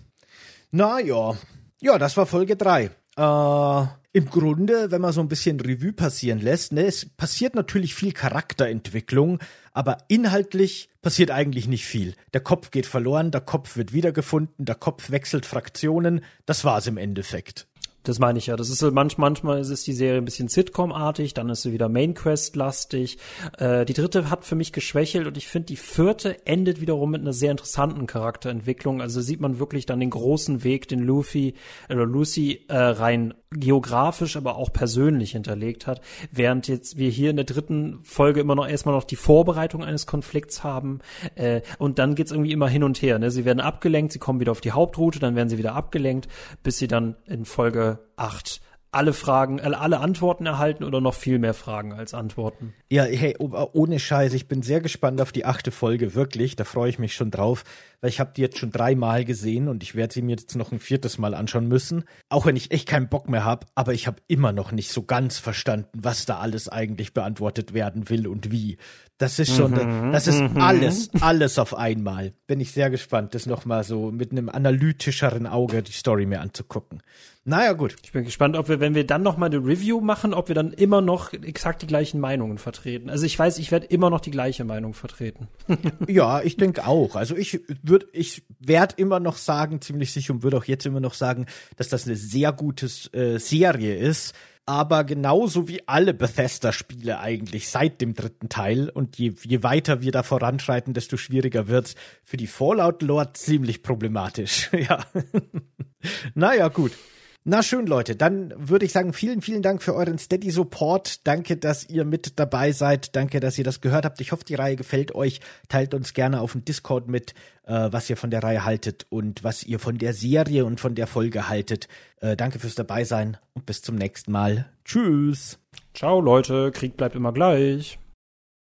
Na ja, ja, das war Folge drei. Äh, im Grunde, wenn man so ein bisschen Revue passieren lässt, ne, es passiert natürlich viel Charakterentwicklung, aber inhaltlich passiert eigentlich nicht viel. Der Kopf geht verloren, der Kopf wird wiedergefunden, der Kopf wechselt Fraktionen, das war's im Endeffekt. Das meine ich ja. Das ist so, manch, manchmal ist die Serie ein bisschen Sitcom-artig, dann ist sie wieder Main-Quest-lastig. Äh, die dritte hat für mich geschwächelt und ich finde, die vierte endet wiederum mit einer sehr interessanten Charakterentwicklung. Also sieht man wirklich dann den großen Weg, den Luffy oder Lucy äh, rein geografisch, aber auch persönlich hinterlegt hat. Während jetzt wir hier in der dritten Folge immer noch erstmal noch die Vorbereitung eines Konflikts haben. Äh, und dann geht's irgendwie immer hin und her. Ne? Sie werden abgelenkt, sie kommen wieder auf die Hauptroute, dann werden sie wieder abgelenkt, bis sie dann in Folge acht alle Fragen, alle Antworten erhalten oder noch viel mehr Fragen als Antworten. Ja, hey, ohne Scheiß, ich bin sehr gespannt auf die achte Folge, wirklich, da freue ich mich schon drauf, weil ich habe die jetzt schon dreimal gesehen und ich werde sie mir jetzt noch ein viertes Mal anschauen müssen, auch wenn ich echt keinen Bock mehr habe, aber ich habe immer noch nicht so ganz verstanden, was da alles eigentlich beantwortet werden will und wie. Das ist schon, mhm, das ist mhm. alles, alles auf einmal. Bin ich sehr gespannt, das nochmal so mit einem analytischeren Auge die Story mir anzugucken. Naja, gut. Ich bin gespannt, ob wir, wenn wir dann nochmal eine Review machen, ob wir dann immer noch exakt die gleichen Meinungen vertreten. Also ich weiß, ich werde immer noch die gleiche Meinung vertreten. Ja, ich denke auch. Also ich würde, ich werde immer noch sagen, ziemlich sicher und würde auch jetzt immer noch sagen, dass das eine sehr gute äh, Serie ist. Aber genauso wie alle Bethesda-Spiele eigentlich seit dem dritten Teil und je, je weiter wir da voranschreiten, desto schwieriger wird's für die Fallout-Lore ziemlich problematisch. Ja. Naja, gut. Na schön, Leute, dann würde ich sagen, vielen, vielen Dank für euren Steady-Support. Danke, dass ihr mit dabei seid. Danke, dass ihr das gehört habt. Ich hoffe, die Reihe gefällt euch. Teilt uns gerne auf dem Discord mit, äh, was ihr von der Reihe haltet und was ihr von der Serie und von der Folge haltet. Äh, danke fürs Dabeisein und bis zum nächsten Mal. Tschüss. Ciao, Leute. Krieg bleibt immer gleich.